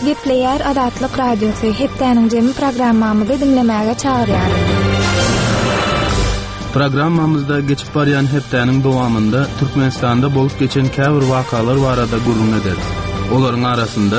Gepleýär Adatlyk Radiosu hepdäniň jemy programmamyzy dinlemäge çagyrýar. Programmamyzda geçip barýan hepdäniň dowamında Türkmenistanda bolup geçen käbir wakalar barada gurrun ederiz. Olaryň arasynda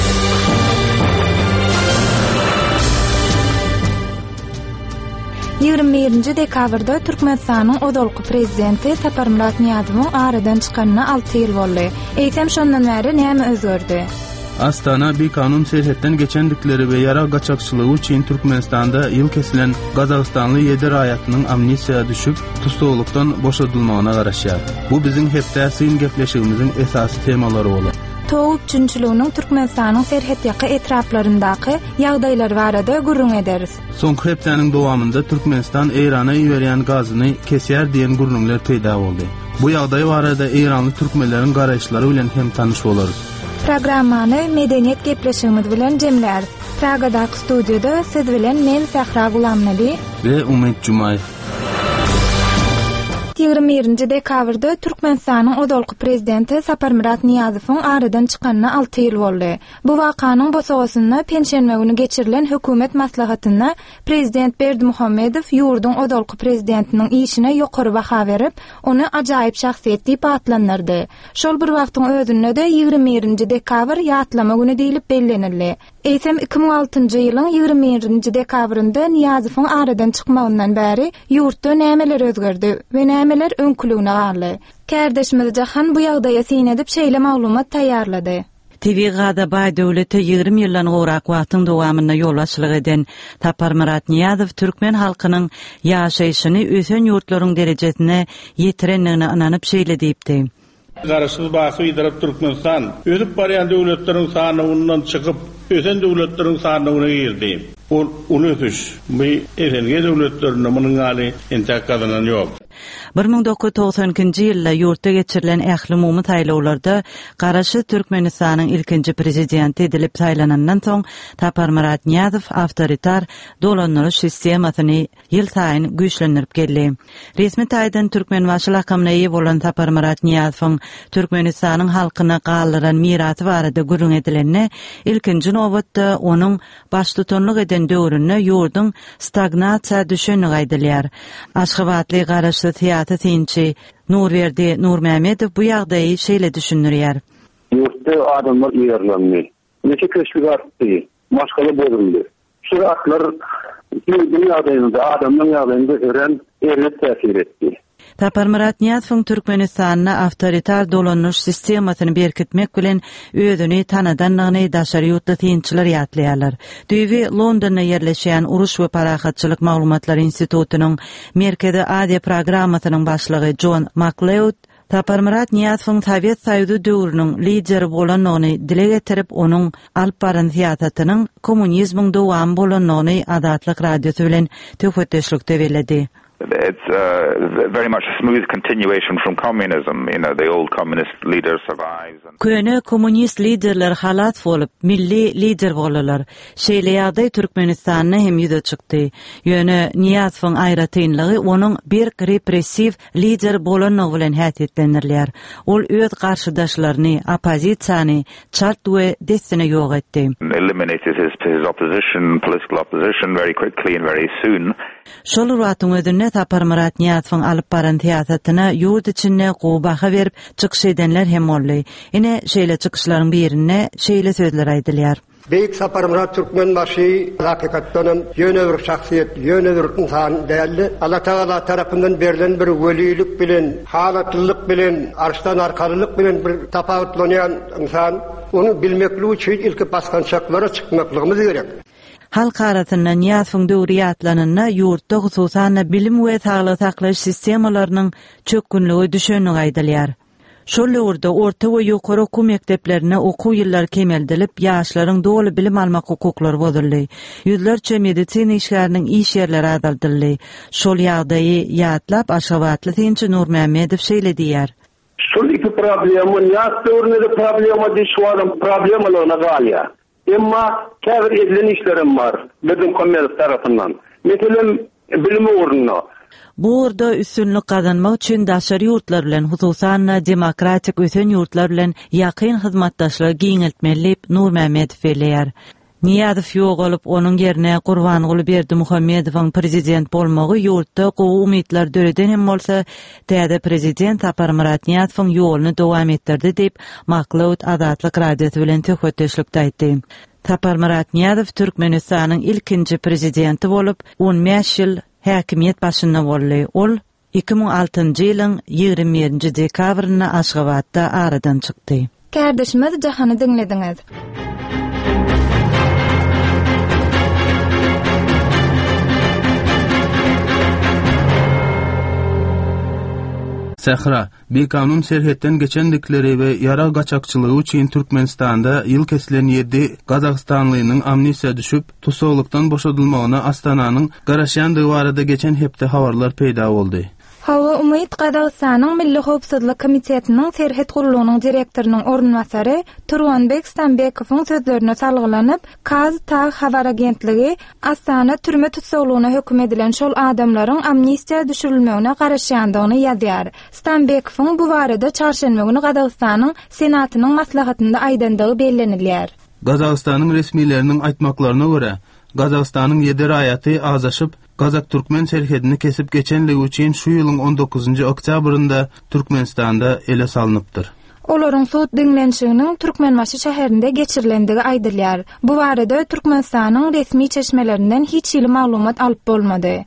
21 dekabrda Türkmenistanyň odolky prezidenti Saparmurat Niyazowyň aradan çykanyna 6 ýyl boldy. Eýsem şondan bäri näme özgördi? Astana bir kanun serhetden geçendikleri ve yara gaçakçılığı için Türkmenistan'da yıl kesilen Kazakstanlı 7 raýatynyň amnistiyaya düşüp tutuklukdan boşadylmagyna garaşýar. Bu bizim hepdäsin gepleşigimiziň esasy temalary bolar. Toğup üçünçülüğünün Türkmenistanyň serhet ýaky etraplaryndaky ýagdaýlar barada gurrun ederiz. Soňky hepdäniň dowamında Türkmenistan Eýrana ýiberýän gazyny kesýär diýen gurrunlar peýda boldy. Bu ýagdaý barada Eýranly türkmenleriň garaşlary bilen hem tanyş bolarys. Programmany medeniýet gepleşigimiz bilen jemläriz. Pragadaky studiýada siz bilen men Sahra Gulamnaly we Umid Jumaýew. 21 dekabrda Türkmenistanyň odolky prezidenti Saparmurat Niyazowyň aradan çykanyna 6 ýyl boldy. Bu wakanyň bosagysyna penşenme güni geçirilen hökümet maslahatyna prezident Berdimuhammedow ýurduň odolky prezidentiniň işine ýokary baha berip, ony ajaýyp şahsiýet diýip atlandyrdy. Şol bir wagtyň özünde de 21 dekabr ýatlama güni diýilip bellenildi. Eýsem 2006-njy ýylyň 21 dekabrynda Niyazowyň aradan çykmagyndan bäri ýurtda nämeler özgerdi we nämeler öňkülügine garly. Kärdeşimiz Jahan bu ýagdaýa sin edip şeýle maglumat taýýarlady. TV'da Bay döwleti 20 ýyldan gorak wagtyň dowamyna ýolbaşçylyk eden Saparmurat Niyazow türkmen halkynyň ýaşaýyşyny ösen ýurtlaryň derejesine ýetirenligine inanyp şeýle diýipdi. Garaşsyz basy ýydyryp Türkmenistan öňüp barýan döwletleriň sanyny çykyp ösen döwletleriň sanyny girdi. Ol ötüş bu erenge döwletlerine munyň ýaly entek kazanan ýok. 1992-nji ýylda ýurtda geçirilen ähli umumy taýlawlarda garaşy Türkmenistanyň ilkinji prezidenti edilip taýlanandan soň Saparmurat Niyazow awtoritar dolanýaryş sistemasyny ýyl saýyn güýçlendirip geldi. Resmi taýdan türkmen başly akamnaýy bolan Saparmurat Niyazowyň Türkmenistanyň halkyna galyran mirasy barada gurrun edilenine ilkinji nowatda onuň başlytanlyk eden döwründe ýurduň stagnasiýa düşeni gaýdylýar. Aşgabatly garaşy siyasat tinçi Nurverdi Nurmehmedow bu ýagdaýy şeýle düşünýär. Ýurtda adamlar ýerlenmi. Neçe köşkü artdy, maşgala bolundy. Şu aklar ýagdaýynda adamlaryň ýagdaýynda ören täsir etdi. Saparmurat Niyazowyň Türkmenistanyna awtoritar dolanýaryş sistemasyny berkitmek bilen özüni tanadanlygyny daşary ýurtda tinçiler ýatlaýarlar. Düýbi Londonda ýerleşýän Uruş we Parahatçylyk Maglumatlar Institutynyň Merkezi Aziýa programmasynyň başlygy John McLeod Saparmurat Niyazowyň Sowet Soýuzy döwrüniň lideri bolanyny dile getirip onuň alyp baran siýasatynyň kommunizmiň dowam bolanyny Adatlyk Radiosu bilen töhfetdeşlikde bellädi. It's very much a smooth continuation from communism. You know, the old communist leader survives. Köne kommunist liderler halat bolup, milli lider bolalar. Şeýle ýagdaý Türkmenistanyna hem ýüze çykdy. Ýöne Niyazowyň aýratynlygy onuň bir repressiv lider bolanyny bilen häsiýetlendirilýär. Ol öz garşydaşlaryny, opozisiýany çart we destine ýok etdi. Eliminated his opposition, political opposition very quickly and very soon. Şol wagtyň özünde Saparmurat Niyazowyň alyp baran siýasatyna ýurt içinde gobaha berip çykyş edenler hem boldy. Ine şeýle çykyşlaryň birine şeýle sözler aýdylýar. Beýik Saparmurat türkmen başy hakykatdan ýöne bir şahsiýet, ýöne bir insan däldi. Allah Taala tarapyndan berilen bir welilik bilen, halatlylyk bilen, arşdan arkalylyk bilen bir tapawutlanýan insan, onu bilmekli üçin ilki baskan şaklara çykmaklygymyz gerek. Halk arasynda Niyazowyň döwri ýatlanyna ýurtda hususan bilim we saglyk saklaş sistemalarynyň çökünligi düşeni gaýdylýar. Şol ýurda orta we ýokary okuw mekdeplerine okuw ýyllary kemeldilip, ýaşlaryň doly bilim almak hukuklary bozuldy. Ýüzlerçe medisina işgäriniň iş ýerleri azaldyldy. Şol ýagdaýy ýatlap Aşgabatly tinçi Nurmehmedow şeýle diýär. Şol iki problemy, ýa-da problema diýýär, problemalarna galýar. Emma käbir edilen işlerim var bizim kommersiýa tarapyndan. Meselem bilimi uğruna Bu orada üstünlük kazanmak için daşary ýurtlar bilen hususan demokratik ösen ýurtlar bilen ýakyn hyzmatdaşlygy giňeltmelip Nur Mämedow belär. Niýazow ýok bolup onuň ýerine Gurbanyguly Berdimuhammedowyň prezident bolmagy ýurtda gowy umytlar döreden hem bolsa, täze prezident Sapar Murat Niýazowyň ýoluny dowam etdirdi diýip Maklaut Azatlyk radiosu bilen töhfetdeşlikde aýtdy. Sapar Murat Niýazow Türkmenistanyň ilkinji prezidenti bolup 15 ýyl häkimiýet başynda boldy. Ol 2006-njy ýylyň 21-nji dekabryna Aşgabatda aradan çykdy. Kardeşimiz Jahany dinlediňiz. Sahra, bir kanun serhetden geçendikleri ve yara gaçakçılığı için Türkmenistan'da yıl kesilen 7 Kazakstanlı'nın amnisiya düşüp, tutukluktan boşadılmağına Astana'nın Garaşyan dıvarada geçen hepde havarlar peyda oldu. Hawa Umyt Kazakstanyň Milli Howpsuzlyk Komitetiniň Serhet Gurulunyň direktorynyň ornwasary Turwanbek Stanbekowyň sözlerine salgylanyp, KazTag habar agentligi Astana türme tutsaglygyna hökm edilen şol adamlaryň amnistiýa düşürilmegine garaşýandygyny ýazýar. Stanbekowyň bu barada çarşenbe güni Kazakstanyň senatynyň maslahatynda aýdandygy bellenilýär. Kazakstanyň resmiýetleriniň aýtmaklaryna görä, Kazakstanyň 7 raýaty azaşyp Kazak-Türkmen serhedini kesip geçenligi üçin şu ýylyň 19-njy oktýabrynda Türkmenistanda ele salanypdyr. Olaryň sud dinlenşiginiň Türkmenmaşy şäherinde geçirilendigi aýdylýar. Bu barada Türkmenistanyň resmi çeşmelerinden hiç ýyly maglumat alyp bolmady.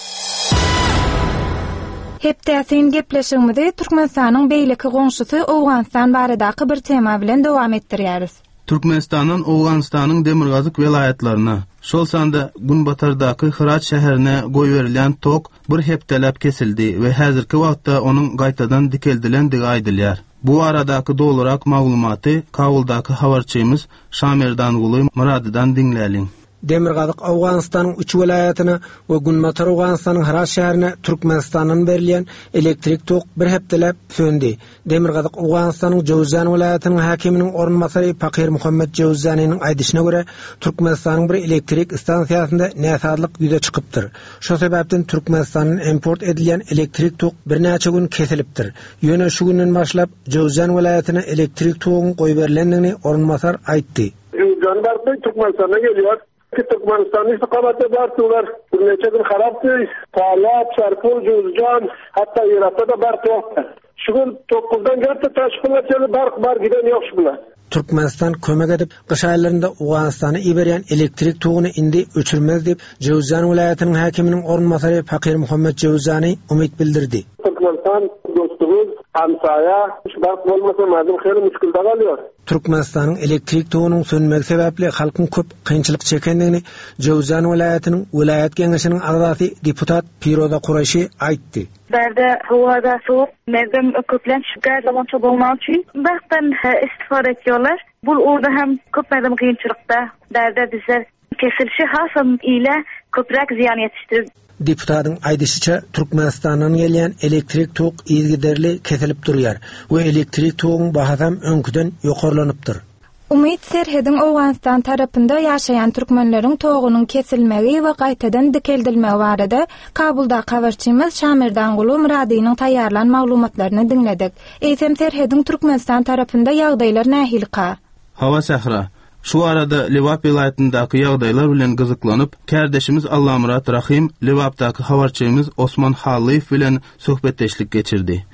Hepdäsin gepleşigimizde Türkmenistanyň beýleki goňşusy Owganistan baradaky bir tema bilen dowam etdirýäris. Türkmenistan'ın Owganistanyň Demirgazyk welaýatlaryna, şol sanda Gunbatardaky Hıraç şäherine goýberilen tok bir hepdelep kesildi we häzirki wagtda onuň gaýtadan dikeldilendigi aýdylýar. Bu aradaky dolurak maglumaty Kabuldaky habarçymyz Şamerdan Guly Muradydan dinläliň. Demirgazyk Owganistanyň 3 welaýatyna we Gunbatar Owganistanyň Hıraç şäherine Türkmenistanyň berilen elektrik tok bir hepdelep söndi. Demirgazyk Owganistanyň Jowzan welaýatynyň hakiminiň ornwasary Pakir Muhammed Jowzanyň aýdyşyna görä, Türkmenistanyň bir elektrik stansiýasynda näsadlyk ýüze çykypdyr. Şo sebäpden Türkmenistanyň import edilen elektrik tok bir näçe gün kesilipdir. Ýöne şu günden başlap Jowzan welaýatyna elektrik togyň goýberilendigini ornwasar aýtdy. Jowzan bardy Türkmenistana gelýär. Türkmenistan'ın istikametine bartılar. Neçe gün haraptı. Talat, Şarpul, Cuzcan, hatta Irak'ta da bartı yoktu. Şu gün 9'dan geldi taşkınlar çeli bar giden yok şu bunlar. Türkmenistan kömek edip kış aylarında Owganistana iberýän elektrik togyny indi öçürmez dip Jowzan welaýatynyň hakiminiň ornwasary Pakir Muhammed Jowzany umyt bildirdi. Türkmenistan dostumuz, hamsaya, şubat bolmasa mazlum xeyli müşkilde galýar. Türkmenistanyň elektrik togynyň sönmegi sebäpli halkyň köp kynçylyk çekendigini Jowzan welaýatynyň welaýat geňeşiniň agzasy deputat Piroza Quraşy aýtdy. Berde havada soğuk, mevsim köplen şüker zamança bolmak için baktan istifade ediyorlar. Bu orada hem köp mevsim kıyınçılıkta berde bizler kesilişi hasım ile köprek ziyan yetiştirir. Deputatın aýdyşyça Türkmenistanyň gelýän elektrik tok ýergiderli kesilip durýar we elektrik togyň bahasam öňküden ýokarlanypdyr. Umyt serhedin Owganistan tarapynda ýaşaýan türkmenleriň togynyň kesilmegi we gaýtadan dikeldilmegi barada Kabulda habarçymyz Şamerdan Guly Muradynyň taýýarlan maglumatlaryny dinledik. Eýsem serhedin Türkmenistan tarapynda ýagdaýlar nähilka? Hawa Sahra, şu arada Lewap vilayetindäki ýagdaýlar bilen gyzyklanyp, kardeşimiz Allamurat Rahim Lewapdaky habarçymyz Osman Halyýew bilen söhbetdeşlik geçirdi.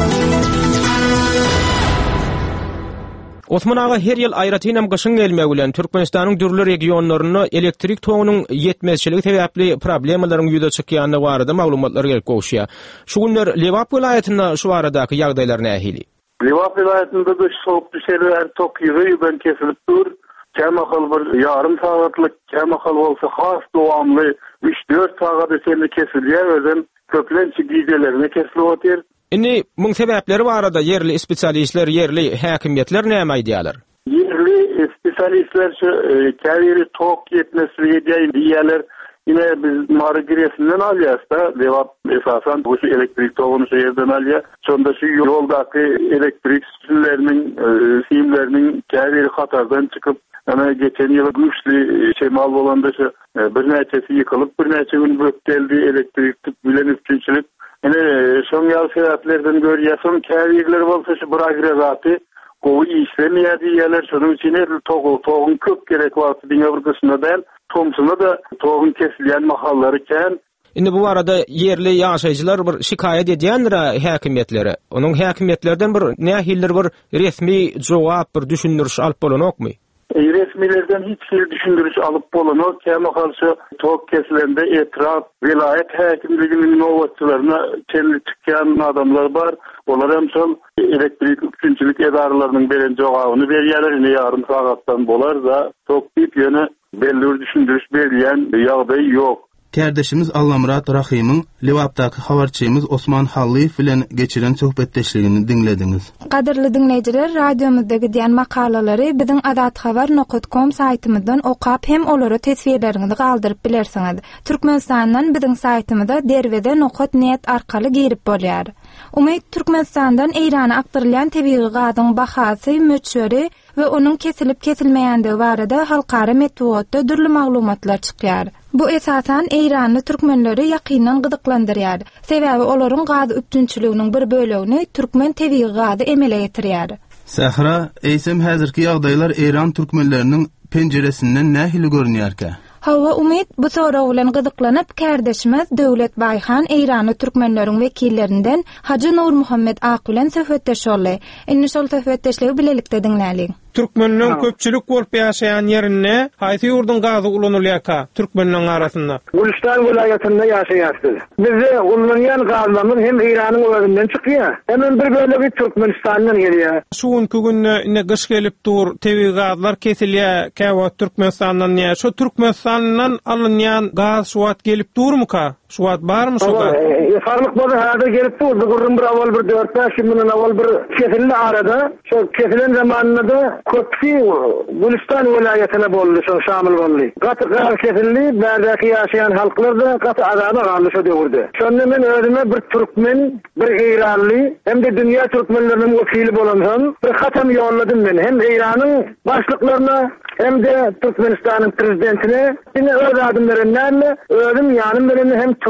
Osman ağa her ýyl aýratynam gyşyň gelmegi bilen Türkmenistanyň dürli regionlaryna elektrik togynyň ýetmezçiligi sebäpli problemlaryň ýüze çykýanyny barada maglumatlar gelip goşýar. Şu günler Lewap vilayetinde şu aradaky ýagdaýlar nähili? Lewap vilayetinde de soğuk düşerler tok ýüzünden kesilip dur. Kämahal bir yarım saatlyk, kämahal bolsa has dowamly 3-4 saat ötende kesilýär, özüm köplençi giýdelerini kesilip otyr. Indi muň sebäpleri barada yerli spesialistler, yerli häkimiýetler näme aýdýarlar? Yerli spesialistler şu käbiri tok ýetmesligi diýerler. Yine biz mağara giresinden alıyız da cevap esasen bu elektrik toğunu şehirden alıyız. Sonunda şu yoldaki elektrik simlerinin kâveri Katar'dan çıkıp ama geçen yıl güçlü mal olanda bir neçesi yıkılıp bir neçe gün bökteldi elektrik bilen üstünçülük. Yani son yıl seyahatlerden görüyorsun kâvirler olsa şu bir agregatı kovu işlemeye diyeler. Şunun için toğun köp gerek varsa dünya bırgısında değil. Tomsuna da toğun kesilen mahallarıken. Indi bu arada yerli yaşayıcılar bir şikayet edýändir häkimetlere. Onun häkimetlerden bir nähildir bir resmi jogap bir düşündürüş alyp bolanokmy? Resmilerden hiç düşündürüş alıp bolanok. Kema karşı toğ kesilende etraf vilayet häkimliginin novatçılarına kelli çıkan adamlar var. Olar hem sol elektrik üçüncülük edarlarının beren jogabını berýärler. Yarım saatdan bolar da toğ bip yöne belli düşündürüş berýän ýagdaý yok. Kardeşimiz Allamrat Rahim'in Liwapdaky habarçymyz Osman Halliýew bilen geçiren söhbetdeşligini dinlediniz. Gaderli dinleýijiler, radiomuzdaky diýen makalalary biziň adathabar.com saýtymyzdan okap hem olary tesvirlerini galdyryp bilersiňiz. Türkmenistandan biziň saýtymyzda derwede.net arkaly girip bolýar. Umyt Türkmenistandan Eýrana aktarylýan tebii gazyň bahasy, möçleri we onuň kesilip kesilmeýändigi barada halkara metbuatda dürli maglumatlar çykýar. Bu esasen Eýranly türkmenleri ýakyndan gyzyklandyrýar. Sebäbi olaryň gazy üptünçiliginiň bir bölegini türkmen tebii gazy emele ýetirýär. Sahra, eýsem häzirki ýagdaýlar Eýran türkmenleriniň penjeresinden nähili görünýärkä? Hawa Umid bu soraw bilen gyzyklanyp kardeşimiz Döwlet Baýhan Eýrany türkmenleriň wekillerinden Hacı Nur Muhammed Aqulen söhbetdeş boldy. Indi şol söhbetdeşligi bilelikde diňläliň. Türkmenleriň köpçülik bolup ýaşaýan ýerinde haýsy ýurdun gazy ulanylýarka türkmenleriň arasynda? Gulistan vilayetinde ýaşaýarsyz. Bize ulanýan gazylar hem Eýranyň öwründen çykýar, hem bir bölegi Türkmenistandan gelýär. Şuňky günne gyş gelip dur, tebii gazylar kesilýär, käwä Türkmenistandan ýa. Şu Türkmenistandan alınýan gaz suwat gelip durmuka? Suwat barmy şoga? Farlyk bolsa hada gelip durdy. Gurrun bir awal bir 4-5 ýyldan awal bir kesildi arada. Şu kesilen zamanynda köpçi Gulistan vilayetine boldy, şu şamil boldy. Gaty gaz kesildi, bärdäki ýaşaýan halklar da gaty azaba galdy şu döwürde. Şonda men özüme bir türkmen, bir Eýranly, hem de dünýä türkmenleriniň wekili bolansan, bir hatam ýolladym men. Hem Eýranyň başlyklaryna, hem de Türkmenistanyň prezidentine, ine öz adamlarynyň özüm ýanym bilen hem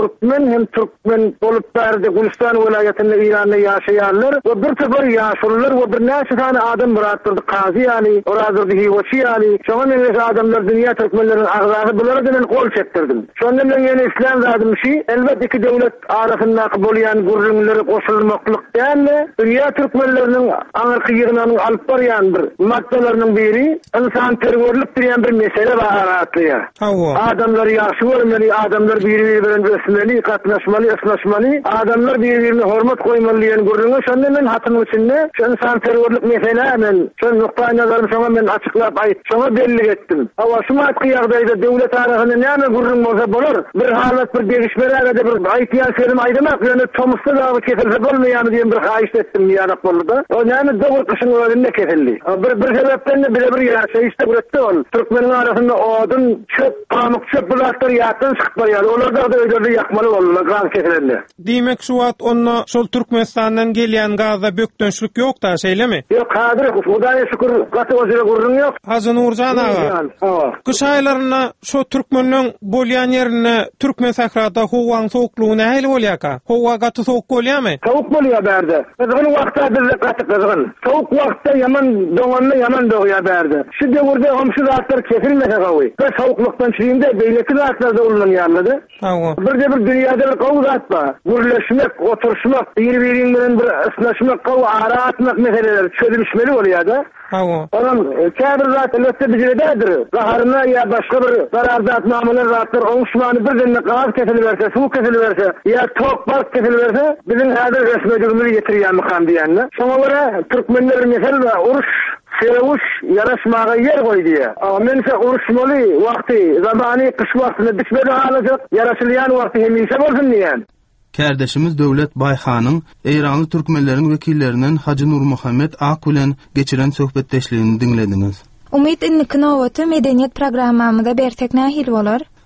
Türkmen bolup berdi. Gulistan vilayetinde Eýranda ýaşaýanlar we bir sefer ýaşullar we bir näçe tane adam biratyrdy. Qazy ýani, orazyrdy hiwçi ýani. Şoňa men adamlar dünýä türkmenleriň agzasy bulara denen kol çektirdim. Şonda men ýene islam zadymşy, elbet iki döwlet arasynda bolýan gurrunlary goşulmaklyk däl, dünýä türkmenleriň aňyrky ýygynyň alyp barýan bir maddalarynyň biri insan terörlük diýen bir mesele bar atýar. Adamlar ýaşy bolmaly, adamlar biri-biri bilen ösmeli, gatnaşmaly, ıslaşmaly, adamlar bir-birine hormat koymaly diýen gurrunly. Şonda men hatymy içinde şu insan terörlük mesele men şu nokta nazarym şoňa men açyklap aýt, şoňa belli etdim. Hawa şu matky ýagdaýda döwlet arasynda näme gurrun bolsa bolar, bir halat bir degişmelerde bir aýtýan serim aýdamak ýöne tomusda da kesilse bolmaýany diýen bir haýyş etdim ýarak boldy. O näme döwür kışyň öwründe kesildi. Bir sebepden de bire bir ýaşaýyşda gretdi ol. Türkmeniň arasynda odun, çöp, pamuk çöp bulatlar ýatdan çykyp barýar. Olar da öýdürdi ýakmaly boldular gaz kesilende. Diýmek şu wagt onna şol Türkmenistandan gelýän gazda bökdönçlük ýok da şeýlemi? Ýok, hadyr Hudaýa şükür gaty özüne gurrun ýok. Hazy Nurjan aga. Kış aýlaryna şu türkmenliň bolýan ýerine Türkmen sahrada howaň sowuklugyna nähili bolýarka? Howa gaty sowuk bolýarmy? Sowuk bolýar bärde. Kızgın wagtda bizde gaty kızgın. Sowuk wagtda ýaman doňanly ýaman dogýar bärde. Şu döwürde homşy zatlar kesilmese gawy. Ve sowuklukdan çyýynda beýleki zatlarda ulanýarlydy. Bir dünýäde bir gawy zat bar. Gürleşmek, oturşmak, bir-biriň bilen bir ıslaşmak, gawy ara atmak meseleleri çözülüşmeli bolýar-da. Onam käbir zat elbetde biziredir. Gaharyna ýa başga bir zarardat namylar zatlar oňşmany birden gaz kesilberse, suw kesilberse ýa tok bark kesilberse biziň häzir resmedilmeli ýetirýän mykam diýenler. Şoňa görä türkmenler mesele uruş Sevuş yaraşmağa yer koydu. Mense uruşmalı vakti, zamani kış vaktinde düşmedi alacak, yaraşılyan vakti hemişe bolsun diyen. Kardeşimiz Döwlet Baýhanyň Eýranly türkmenleriň wekillerinden Hacı Nur Muhammed Aqulen geçiren söhbetdeşligini dinlediniz. Umid inni kinowaty medeniýet programmamyzda bersek nähili bolar?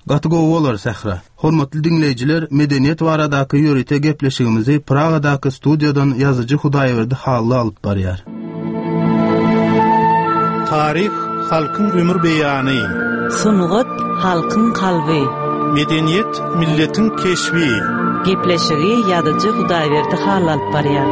gaty gowy bolar sähra. Hormatly dinleýijiler, medeniyet baradaky ýörite gepleşigimizi Pragadaky studiýadan ýazyjy Hudaýberdi Hally alyp barýar. Tarih halkyň ömür beýany. Sunugat halkyň kalby. Medeniyet milletin keşfi. Gepleşigi ýazyjy Hudaýberdi Hally alyp barýar.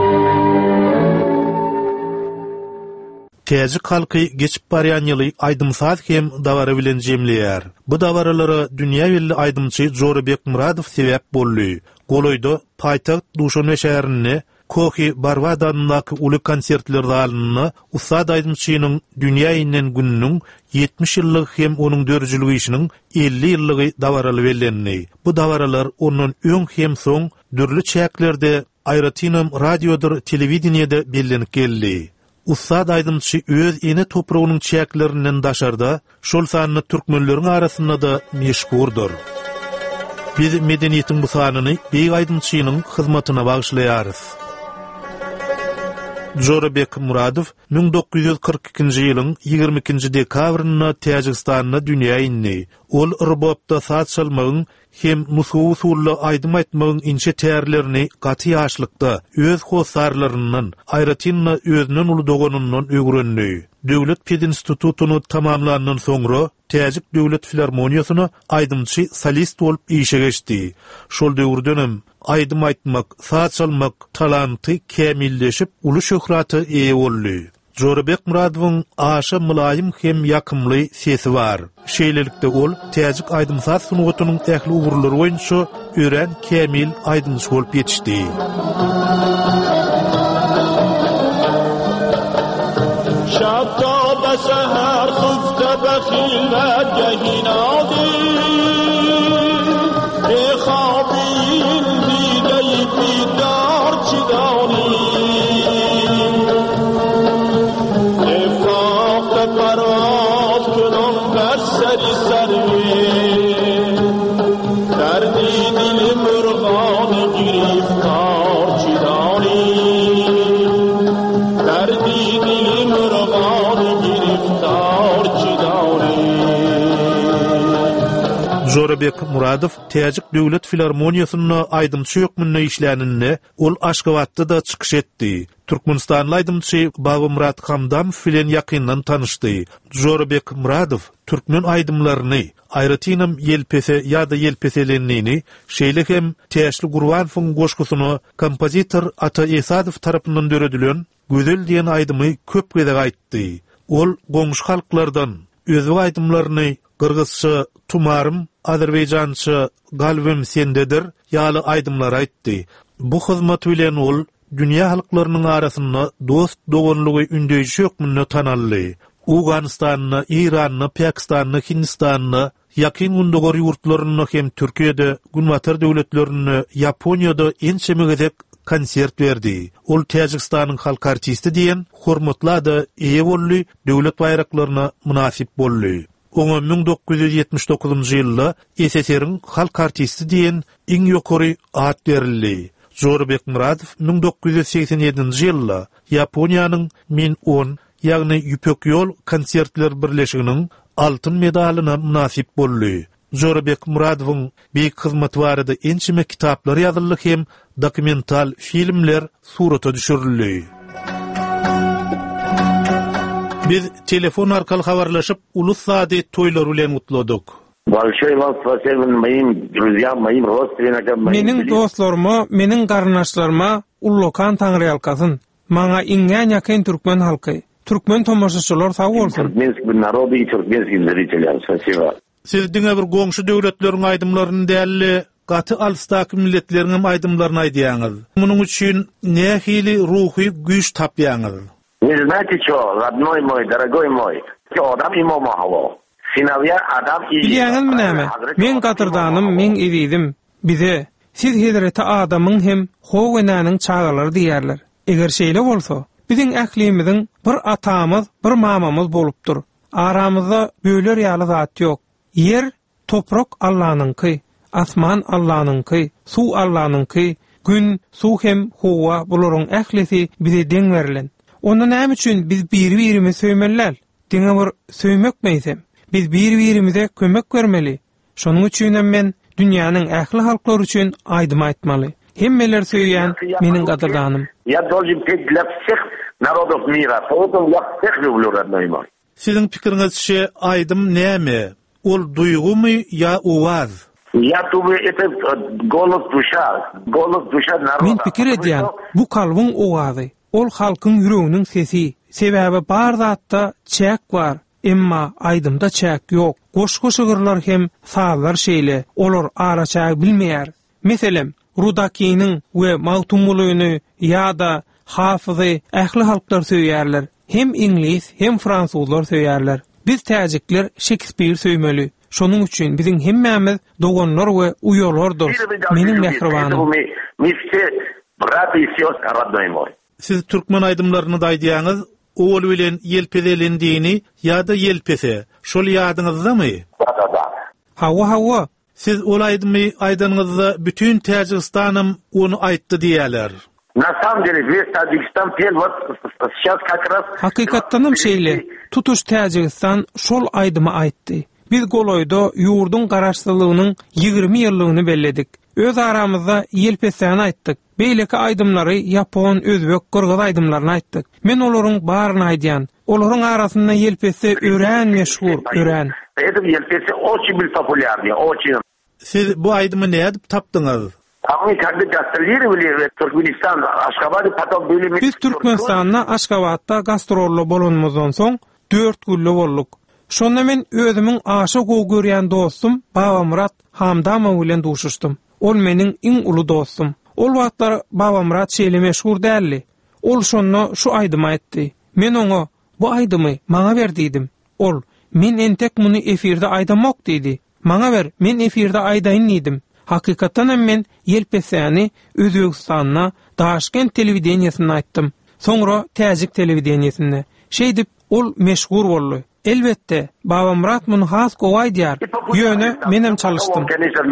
Täzik halky geçip barýan ýyly aýdymsaz hem dawara bilen jemleýär. Bu dawaralary dünýä belli aýdymçy Jorebek Muradow sebäp boldy. Goloýda paýtagt Duşan şäherinde Kohi Barwadandaky uly konsertler zalyny Ustad aýdymçynyň dünýä inen gününiň 70 ýyllyk hem onuň dörjüligi işiniň 50 ýyllygy dawaraly bellendi. Bu dawaralar onuň öň hem soň dürli çäklerde aýratynam radiodur, telewizionyada bellenip geldi. Ustad aýdymçy öz ene topragynyň çäklerinden daşarda, şol sanyny türkmenleriň arasynda da meşhurdur. Biz medeniýetiň bu sanyny beý aýdymçynyň hyzmatyna bagşlaýarys. Jorebek Muradow 1942-nji ýylyň 22-nji dekabryna Täjikistanda dünýä indi. Ol Irbobda saz çalmagyň hem nusuw usully aýdym aýtmagyň inçe täýerlerini gaty ýaşlykda öz hosarlaryndan aýratynna özünden uly dogonundan öwrendi. Döwlet pedinstitutuny tamamlandan soňra Täjik Döwlet Filharmoniýasyna aýdymçy solist bolup işe geçdi. Şol döwürdenem aýdym aýtmak, saz çalmak talanty kämilleşip uly şöhraty eýe boldy. Jorebek Muradowyň aşa mylaýym hem ýakymly sesi bar. Şeýlelikde ol Täjik aýdymsaz sunugatynyň ähli ugurlary boýunça ören kämil aýdymçy bolup ýetişdi. شب سحر خفت بخیلت گهینادی خوابین دیدهی بیدار چیدانی افراخت پرواز کنم بر سری سروی دردی دل مرغان گریفتار چیدانی دردی دل مرغان گریفتار چیدانی. Jorebek Muradow Täjik Döwlet Filharmoniýasyna aýdymçy ýokmunda işläninde ol Aşgabatda da çykyş etdi. Türkmenistanly aýdymçy Baba Murat Hamdam bilen ýakyndan tanışdy. Jorebek Muradow türkmen aýdymlaryny aýratynam ýelpese ýa-da ýelpeselenini, şeýle hem Täşli Gurwanowyň goşgusyny kompozitor Ata Esadow tarapyndan döredilen Gözel diýen aýdymy köp gede aýtdy. Ol goňşy halklardan özü aýdymlaryny Gırgızça tumarım, Azerbaycança galbim sendedir ýaly aýdymlar aýtdy. Bu hyzmat bilen ol dünýä halklarynyň arasynda dost dogonlugy ündüýüşi ýokmunda tanaldy. Uganistanyny, Iranyny, Pakistanyny, Hindistanyny, ýakyn gündäki ýurtlaryny hem Türkiýede, Günbatar döwletlerini, Ýaponiýada ençemegedek konsert berdi. Ol Täjikistanyň halk artisti diýen hormatly da eýe boldy, döwlet bayraklaryna munasip boldy. Oňa 1979-njy ýylda SSR-iň halk artisti diýen iň ýokary ad berildi. Jorebek Muradow 1987-nji ýylda Ýaponiýanyň 1010 ýagny Ýüpek ýol konsertler birleşiginiň altyn medalyna munasip boldy. Jorebek Muradowyň beýik hyzmaty barada ençime kitaplar ýazyldy hem dokumental filmler surata düşürildi. Biz telefon arkaly habarlaşyp ulus sady toýlar bilen gutladyk. Meniň dostlaryma, meniň garnaşlaryma ullokan taňry ýalkasyn. Maňa iňňe ýakyn türkmen halky, türkmen tomoşaçylar sag bolsun. Sizdiňe bir goňşy döwletleriň aýdymlaryny dälli gaty alstaky milletleriniň aýdymlaryny aýdýaňyz. Munyň üçin nähili ruhy güýç tapýaňyz? Вы знаете что, родной мой, дорогой мой, что Адам и мама Хава. Сыновья Адам и Bilýäňiz näme? Men gatyrdanym, men ezidim. Bize siz Hazreti Adamyň hem Howwa-nyň çağalary diýerler. Eger şeýle bolsa, biziň ählimiziň bir atamyz, bir mamamyz bolupdyr. Aramyzda böler ýaly zat ýok. Yer, toprak Allahyňky, asman Allahyňky, suw Allahyňky, gün, suw hem Howwa bularyň ählisi bize deň berilen. Onda näme üçin biz bir-birimizi söýmelläl? Diňe bir söýmek meýsem, biz bir-birimize kömek bermeli. Şonuň üçin men dünýäniň ähli halklary üçin aýdym aýtmaly. Hemmeler söýýän meniň gadyrdanym. Я должен петь для всех народов мира. Поэтому я всех люблю, родной мой. Siziň pikiriňizçe aýdym näme? Ol duýgumy ýa uwaz? Я думаю, это голос душа народа. Men pikir edýän, bu kalbyň owazy, ol halkyň ýüreginiň sesi. Sebäbi bar zatda çäk bar, emma aýdymda çäk ýok. Goş-goş ygyrlar hem sazlar şeýle, olar araçagy bilmeýär. Meselem, Rudaki'nin ve mawtumulugyny ýa-da hafyzy ähli halklar söýýärler. Hem İnglis, hem Fransuzlar söýýärler. Biz täjikler Shakespeare söýmeli. Şonuň üçin biziň hemmämiz dogonlar we uýalardyr. Meniň mehribanym. Siz türkmen aýdymlaryny da aýdýaňyz, ol bilen ýelpedelendiğini ýa-da ýelpese. Şol ýadyňyzdamy? Hawa. Siz ol aýdymy aýdanyňyzda bütün Täjikstanym onu aýtdy diýerler. На самом деле, весь Таджикистан пел вот сейчас как раз... Hakykatdanam şeýle, tutuş Täjikistan şol aýdymy aýtdy. Biz Goloýda ýurdun garaşsylygynyň 20 ýyllygyny belledik. Öz aramyzda ýelpesäni aýtdyk. Beýleki aýdymlary Ýapon, Özbek, Kyrgyz aýdymlaryny aýtdyk. Men olaryň baryny aýdýan. Olaryň arasynda ýelpesi ören meşhur, ören. Это ýelpesi очень был популярный, очень. Siz bu aýdymy näde tapdyňyz? Мы когда гастролировали в Туркменистан, Ашхабаде, потом были... Biz Türkmenistan'a Aşgabatda gastrollo bolunmazdan soň 4 gülle bolduk. Şonda men özümiň aşyk görýän dostum Baba Murat Hamdamow bilen duşuşdum. Ol meniň iň uly dostum. Ol wagtlar Baba Murat şeýle meşhur däldi. Ol şonda şu aýdymy aýtdy. Men oňa bu aýdymy maňa berdidim. Ol, men entek muny efirde aýdamak diýdi. Maňa ber, men efirde aýdaýyn diýdim. Hakykatan men ýelpesäni Özbegistanyna Daşkent telewizionysyna aýtdym. Soňra Täjik telewizionysyna. Şeý dip ol meşhur boldy. Elbette, Baba Murat muny has gowaýdýar. Ýöne menem çalyşdym.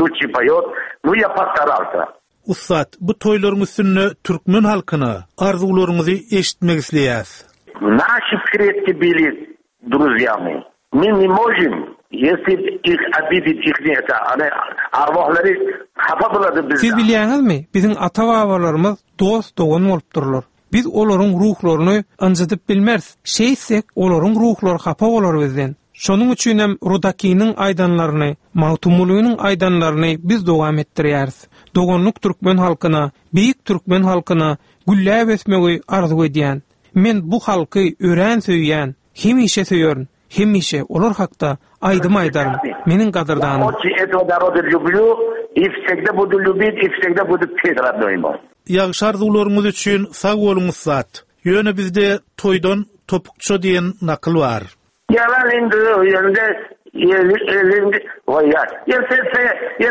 Ussat, bu toýlaryň üstünde türkmen halkyna arzularyňyzy eşitmek isleýäs. Наши предки были друзьями. Мы не можем, если их обидеть, их это, arwahları hafa buladı bizden. Siz bilýäňizmi? Biziň ata-babalarymyz dost dogan bolup durlar. Biz olaryň ruhlaryny anjadyp bilmez. Şeýsek, olaryň ruhlary hafa bolar bizden. Şonuň üçin hem Rudaki'niň aýdanlaryny, mawtumulugynyň aýdanlaryny biz dowam etdirýäris. Dogonluk türkmen halkyna, beýik türkmen halkyna güllä besmegi arzu edýän. Men bu halky ören söýýän, hemişe söýýärm. Hemişe olar hakda aýdym aýdarym. Meniň gadyrdanym. Этого народа люблю и всегда буду любить и всегда буду петь, родной мой. Ýagşy arzularyňyz üçin sag boluňyz zat. Ýöne bizde toýdan topukço diýen nakyl bar. Yalan indi ýönde elinde vayat. Yelpese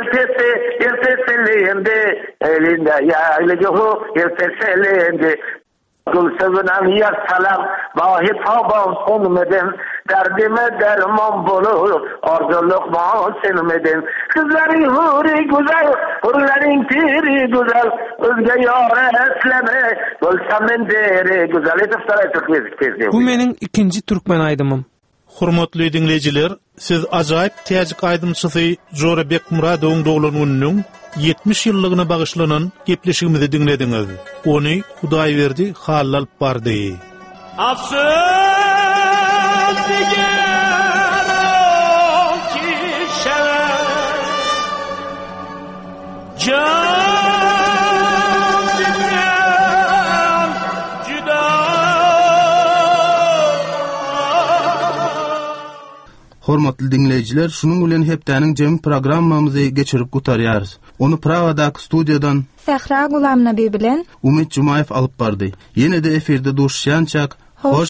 elinde elinde ya leho yelpese elinde. Gül sevinen ya salam vahid habam sonmeden derdime derman bulur arzuluk bağ senmeden kızların huri güzel hurların piri güzel özge yâre esleme gülsemin deri güzel etiftarı Türkmenistan. Bu meniň ikinji türkmen aýdymym. Hormatly dinleyijiler, siz ajaýyp täjik aýdymçysy Jorebek Muradowyň doglananynyň 70 ýyllygyna bagyşlanan gepleşigimizi dinlediňiz. Ony Hudaýberdi halal alyp bardy. Afsus digen o kişe can diken cüda. Hormatly dinleyijiler, şunun bilen hepdäniň jemy programmamyzy geçirip gutarýarys. Onu Pravadaky studiýadan Sahra Gulamnaby bilen Umit Jumayev alyp bardy. Ýene-de efirde duşýançak. Hoş